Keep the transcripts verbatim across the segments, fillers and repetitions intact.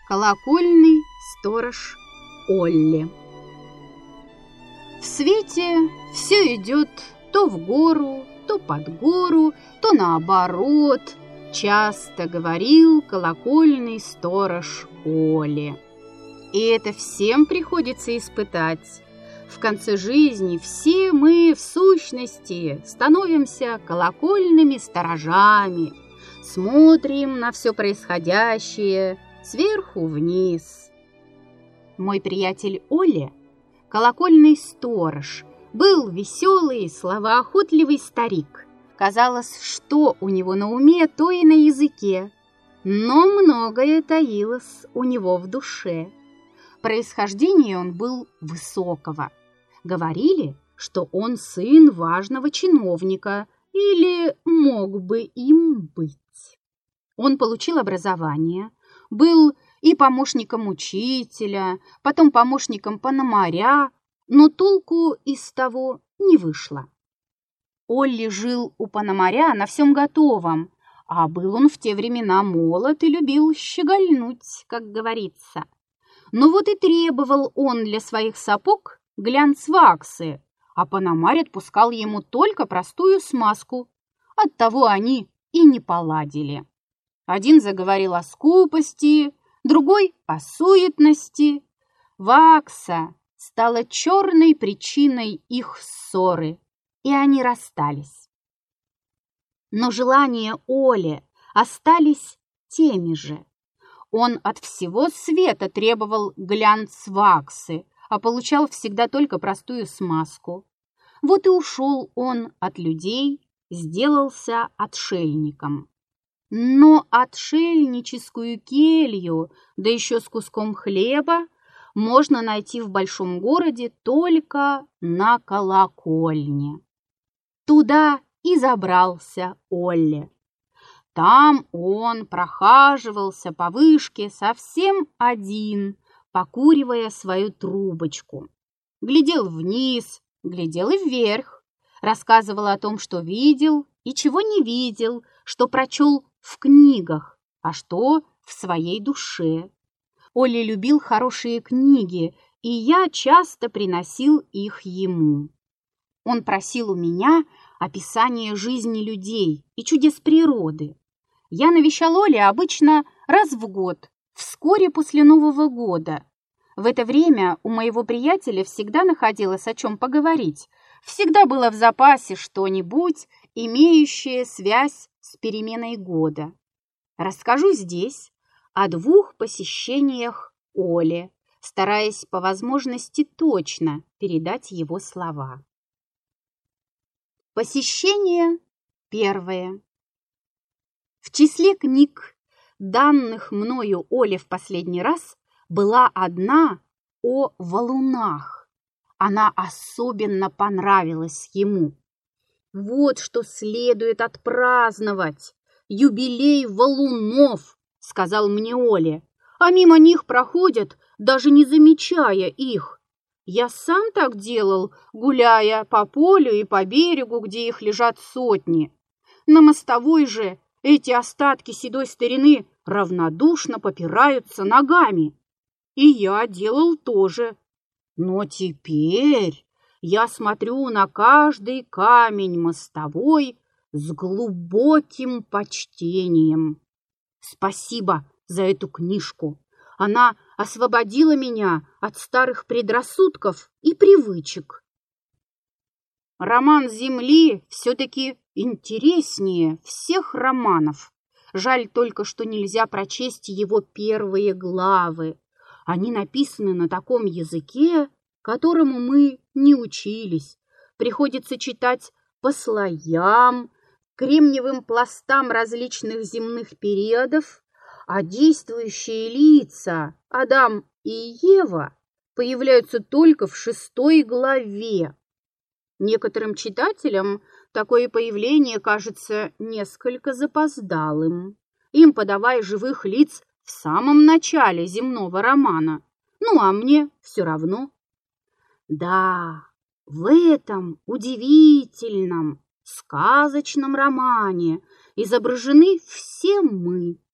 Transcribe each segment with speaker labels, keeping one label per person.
Speaker 1: Колокольный сторож Олли. В свете все идет то в гору, то под гору, то наоборот, часто говорил колокольный сторож Олли. И это всем приходится испытать. В конце жизни все мы, в сущности, становимся колокольными сторожами, смотрим на все происходящее сверху вниз. Мой приятель Олли, колокольный сторож, был веселый, словоохотливый старик. Казалось, что у него на уме, то и на языке, но многое таилось у него в душе. Происхождение он был высокого. Говорили, что он сын важного чиновника или мог бы им быть. Он получил образование, был и помощником учителя, потом помощником пономаря, но толку из того не вышло. Олли жил у пономаря на всем готовом, а был он в те времена молод и любил щегольнуть, как говорится. Но вот и требовал он для своих сапог глянц-ваксы, а пономарь отпускал ему только простую смазку. Оттого они и не поладили. Один заговорил о скупости, другой – о суетности. Вакса стала черной причиной их ссоры, и они расстались. Но желания Олли остались теми же. Он от всего света требовал глянц-ваксы, а получал всегда только простую смазку. Вот и ушел он от людей, сделался отшельником. Но отшельническую келью, да еще с куском хлеба, можно найти в большом городе только на колокольне. Туда и забрался Олли. Там он прохаживался по вышке совсем один, покуривая свою трубочку. Глядел вниз, глядел и вверх, рассказывал о том, что видел и чего не видел, что прочел в книгах, а что в своей душе. Олли любил хорошие книги, и я часто приносил их ему. Он просил у меня описание жизни людей и чудес природы. Я навещал Олли обычно раз в год, вскоре после Нового года. В это время у моего приятеля всегда находилось о чем поговорить. Всегда было в запасе что-нибудь, имеющее связь с переменой года. Расскажу здесь о двух посещениях Олли, стараясь по возможности точно передать его слова. Посещение первое. В числе книг, данных мною Олли в последний раз, была одна о валунах. Она особенно понравилась ему. Вот что следует отпраздновать. Юбилей валунов, сказал мне Олли, а мимо них проходят, даже не замечая их. Я сам так делал, гуляя по полю и по берегу, где их лежат сотни. На мостовой же эти остатки седой старины равнодушно попираются ногами. И я делал то же. Но теперь я смотрю на каждый камень мостовой с глубоким почтением. Спасибо за эту книжку. Она освободила меня от старых предрассудков и привычек. Роман «Земли» все-таки интереснее всех романов. Жаль только, что нельзя прочесть его первые главы. Они написаны на таком языке, которому мы не учились. Приходится читать по слоям, кремниевым пластам различных земных периодов, а действующие лица Адам и Ева появляются только в шестой главе. Некоторым читателям такое появление кажется несколько запоздалым. Им подавай живых лиц в самом начале земного романа. Ну, а мне все равно. Да, в этом удивительном, сказочном романе изображены все мы.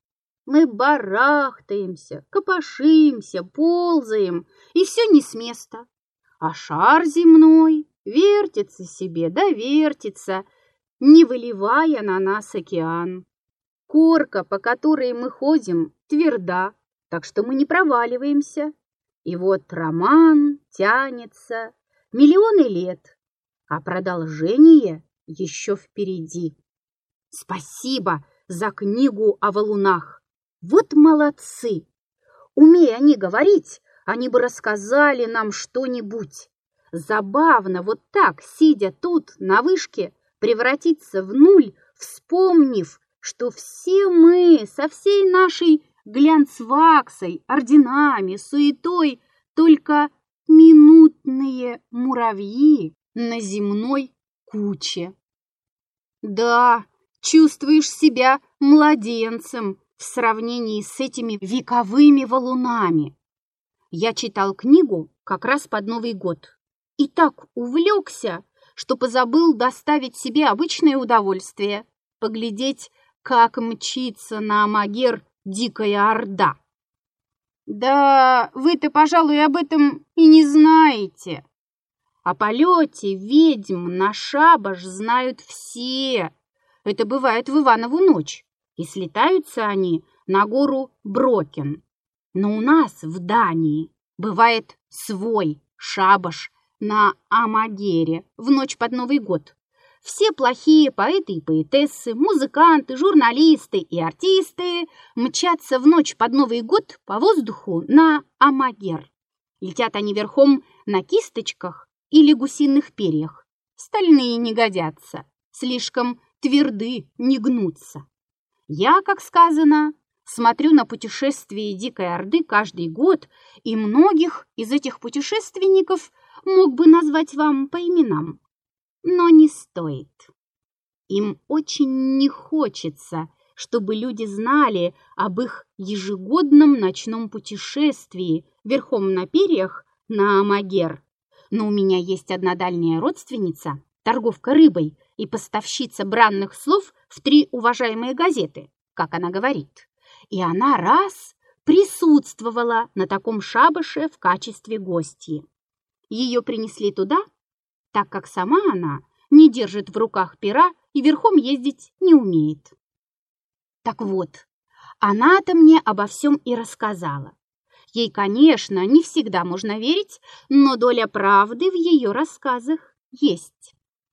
Speaker 1: Мы барахтаемся, копошимся, ползаем, и все не с места. А шар земной вертится себе да вертится, не выливая на нас океан. Корка, по которой мы ходим, тверда, так что мы не проваливаемся. И вот роман тянется миллионы лет, а продолжение еще впереди. Спасибо за книгу о валунах. Вот молодцы! Умея они говорить, они бы рассказали нам что-нибудь. Забавно вот так, сидя тут на вышке, превратиться в нуль, вспомнив, что все мы со всей нашей глянцваксой, орденами, суетой, только минутные муравьи на земной куче. Да, чувствуешь себя младенцем в сравнении с этими вековыми валунами. Я читал книгу как раз под Новый год и так увлекся, что позабыл доставить себе обычное удовольствие – поглядеть, как мчится на Амагер дикая орда. Да вы-то, пожалуй, об этом и не знаете. О полете ведьм на шабаш знают все. Это бывает в Иванову ночь, и слетаются они на гору Брокен. Но у нас в Дании бывает свой шабаш на Амагере в ночь под Новый год. Все плохие поэты и поэтессы, музыканты, журналисты и артисты мчатся в ночь под Новый год по воздуху на Амагер. Летят они верхом на кисточках или гусиных перьях. Стальные не годятся, слишком тверды, не гнутся. Я, как сказано, смотрю на путешествия Дикой Орды каждый год, и многих из этих путешественников мог бы назвать вам по именам. Но не стоит. Им очень не хочется, чтобы люди знали об их ежегодном ночном путешествии верхом на перьях на Амагер. Но у меня есть одна дальняя родственница, торговка рыбой и поставщица бранных слов в три уважаемые газеты, как она говорит. И она раз присутствовала на таком шабаше в качестве гостьи. Ее принесли туда, так как сама она не держит в руках пера и верхом ездить не умеет. Так вот, она-то мне обо всем и рассказала. Ей, конечно, не всегда можно верить, но доля правды в ее рассказах есть.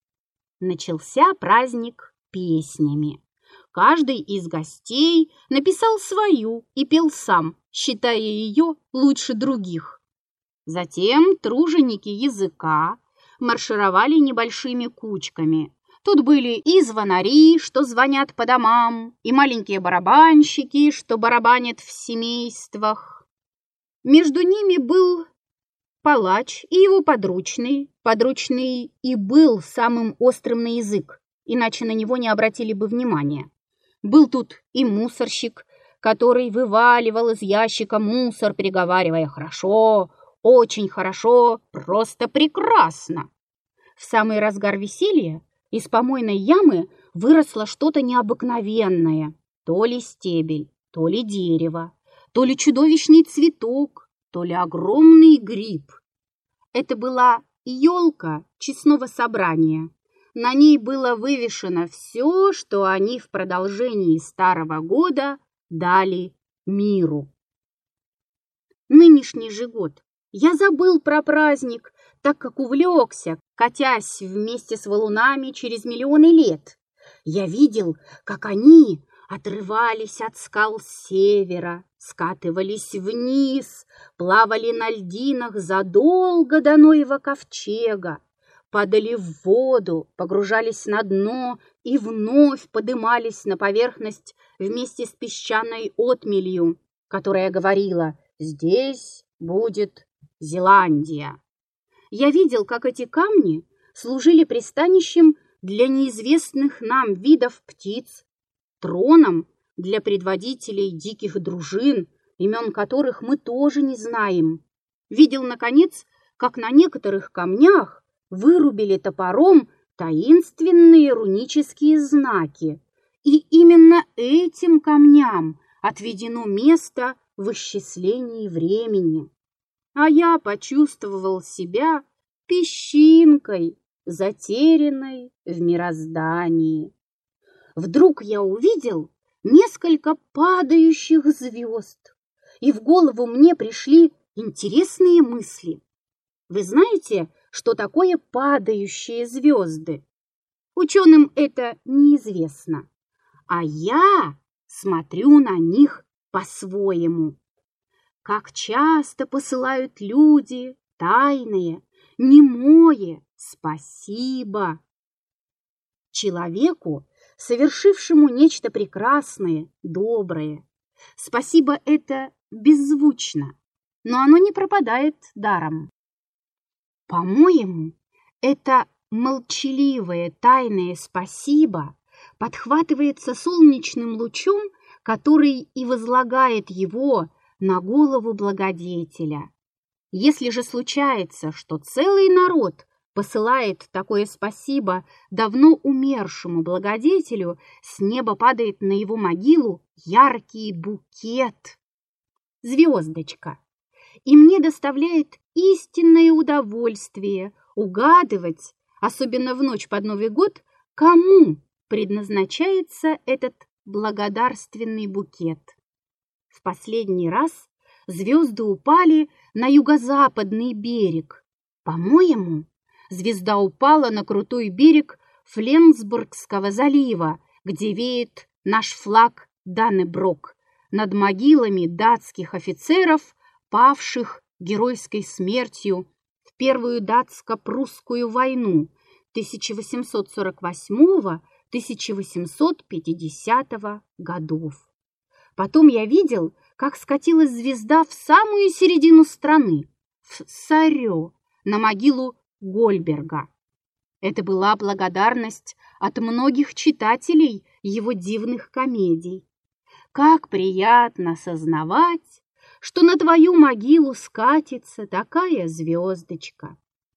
Speaker 1: Начался праздник песнями. Каждый из гостей написал свою и пел сам, считая ее лучше других. Затем труженики языка маршировали небольшими кучками. Тут были и звонари, что звонят по домам, и маленькие барабанщики, что барабанят в семействах. Между ними был палач и его подручный. Подручный и был самым острым на язык, иначе на него не обратили бы внимания. Был тут и мусорщик, который вываливал из ящика мусор, приговаривая «хорошо», «очень хорошо», «просто прекрасно». В самый разгар веселья из помойной ямы выросло что-то необыкновенное. То ли стебель, то ли дерево, то ли чудовищный цветок, то ли огромный гриб. Это была елка честного собрания. На ней было вывешено все, что они в продолжении старого года дали миру. Нынешний же год я забыл про праздник, так как увлекся, катясь вместе с валунами через миллионы лет. Я видел, как они отрывались от скал севера, скатывались вниз, плавали на льдинах задолго до Ноева ковчега, падали в воду, погружались на дно и вновь подымались на поверхность вместе с песчаной отмелью, которая говорила «здесь будет Зеландия». Я видел, как эти камни служили пристанищем для неизвестных нам видов птиц, троном для предводителей диких дружин, имен которых мы тоже не знаем. Видел, наконец, как на некоторых камнях вырубили топором таинственные рунические знаки. И именно этим камням отведено место в исчислении времени, а я почувствовал себя песчинкой, затерянной в мироздании. Вдруг я увидел несколько падающих звезд, и в голову мне пришли интересные мысли. Вы знаете, что такое падающие звезды? Ученым это неизвестно, а я смотрю на них по-своему. Как часто посылают люди тайное, немое спасибо человеку, совершившему нечто прекрасное, доброе. Спасибо это беззвучно, но оно не пропадает даром. По-моему, это молчаливое тайное спасибо подхватывается солнечным лучом, который и возлагает его на голову благодетеля. Если же случается, что целый народ посылает такое спасибо давно умершему благодетелю, с неба падает на его могилу яркий букет, звездочка. И мне доставляет истинное удовольствие угадывать, особенно в ночь под Новый год, кому предназначается этот благодарственный букет. В последний раз звезды упали на юго-западный берег. По-моему, звезда упала на крутой берег Фленсбургского залива, где веет наш флаг Даннеброг над могилами датских офицеров, павших геройской смертью в Первую датско-прусскую войну тысяча восемьсот сорок восьмого — тысяча восемьсот пятидесятого годов. Потом я видел, как скатилась звезда в самую середину страны, в Сарё, на могилу Гольберга. Это была благодарность от многих читателей его дивных комедий. Как приятно сознавать, что на твою могилу скатится такая звездочка.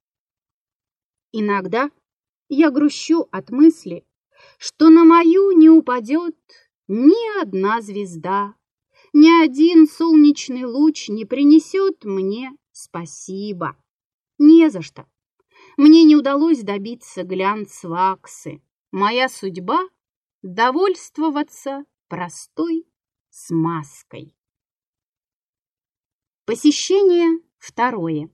Speaker 1: Иногда я грущу от мысли, что на мою не упадет ни одна звезда, ни один солнечный луч не принесет мне спасибо. Не за что. Мне не удалось добиться глянцваксы. Моя судьба — довольствоваться простой смазкой. Посещение второе.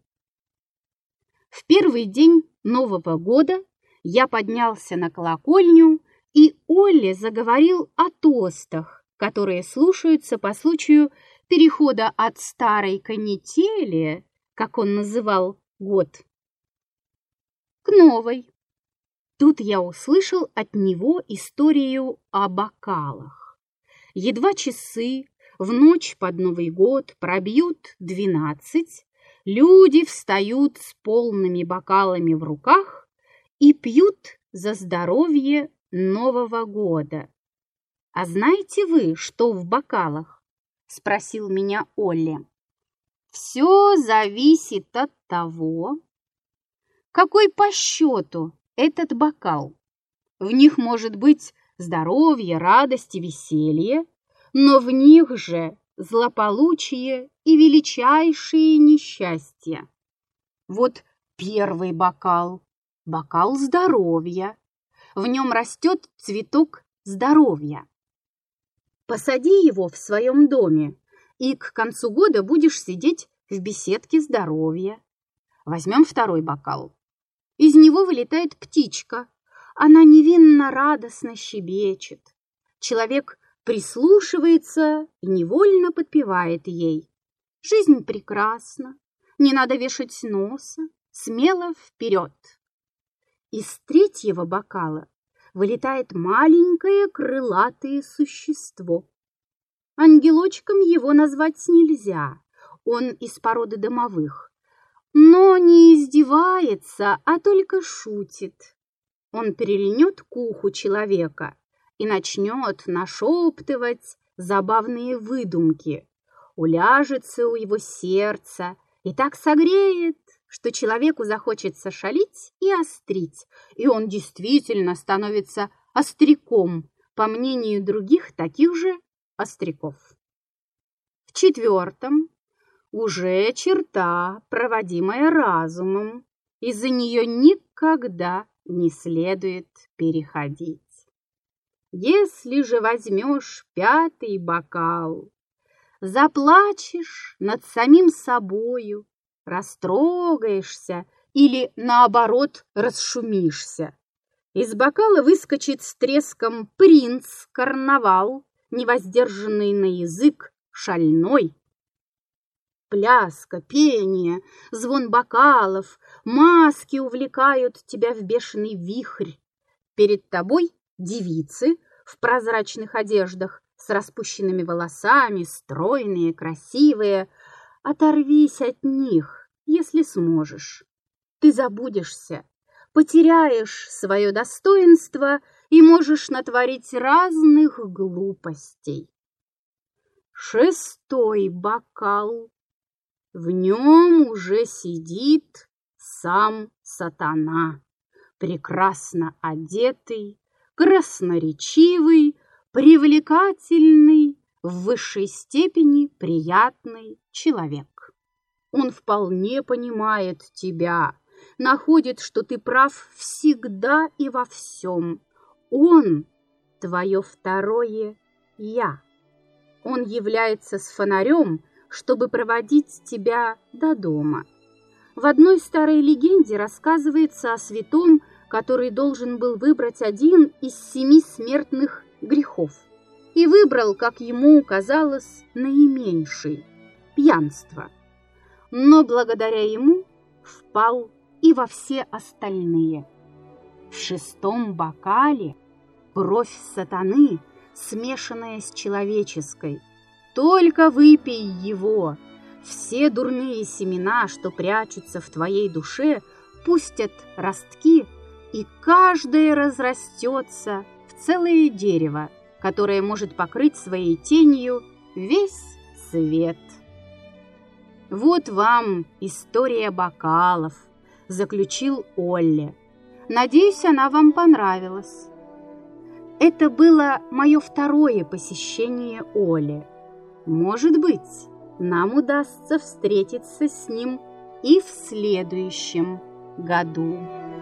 Speaker 1: В первый день Нового года я поднялся на колокольню, и Олли заговорил о тостах, которые слушаются по случаю перехода от старой канители, как он называл год, к новой. Тут я услышал от него историю о бокалах. Едва часы в ночь под Новый год пробьют двенадцать, люди встают с полными бокалами в руках и пьют за здоровье Нового года. «А знаете вы, что в бокалах?» – спросил меня Олли. «Все зависит от того, какой по счету этот бокал. В них может быть здоровье, радость и веселье, но в них же злополучие и величайшие несчастья. Вот первый бокал, бокал здоровья. В нем растет цветок здоровья. Посади его в своем доме, и к концу года будешь сидеть в беседке здоровья. Возьмем второй бокал. Из него вылетает птичка. Она невинно радостно щебечет. Человек прислушивается и невольно подпевает ей. Жизнь прекрасна, не надо вешать носа, смело вперед. Из третьего бокала вылетает маленькое крылатое существо. Ангелочком его назвать нельзя, он из породы домовых, но не издевается, а только шутит. Он перельнет к уху человека и начнет нашептывать забавные выдумки, уляжется у его сердца и так согреет, что человеку захочется шалить и острить, и он действительно становится остряком, по мнению других таких же остряков. В четвертом уже черта, проводимая разумом, и за нее никогда не следует переходить. Если же возьмешь пятый бокал, заплачешь над самим собою, растрогаешься или, наоборот, расшумишься. Из бокала выскочит с треском принц-карнавал, невоздержанный на язык, шальной. Пляска, пение, звон бокалов, маски увлекают тебя в бешеный вихрь. Перед тобой девицы в прозрачных одеждах, с распущенными волосами, стройные, красивые. Оторвись от них, если сможешь. Ты забудешься, потеряешь свое достоинство и можешь натворить разных глупостей. Шестой бокал. В нем уже сидит сам сатана, прекрасно одетый, красноречивый, привлекательный, в высшей степени приятный человек. Он вполне понимает тебя, находит, что ты прав всегда и во всем. Он – твое второе «я». Он является с фонарем, чтобы проводить тебя до дома. В одной старой легенде рассказывается о святом, который должен был выбрать один из семи смертных грехов. И выбрал, как ему казалось, наименьший – пьянство. Но благодаря ему впал и во все остальные. В шестом бокале кровь сатаны, смешанная с человеческой. Только выпей его, все дурные семена, что прячутся в твоей душе, пустят ростки, и каждое разрастется в целое дерево, которое может покрыть своей тенью весь свет. Вот вам история бокалов, заключил Олли. Надеюсь, она вам понравилась. Это было мое второе посещение Олли. Может быть, нам удастся встретиться с ним и в следующем году.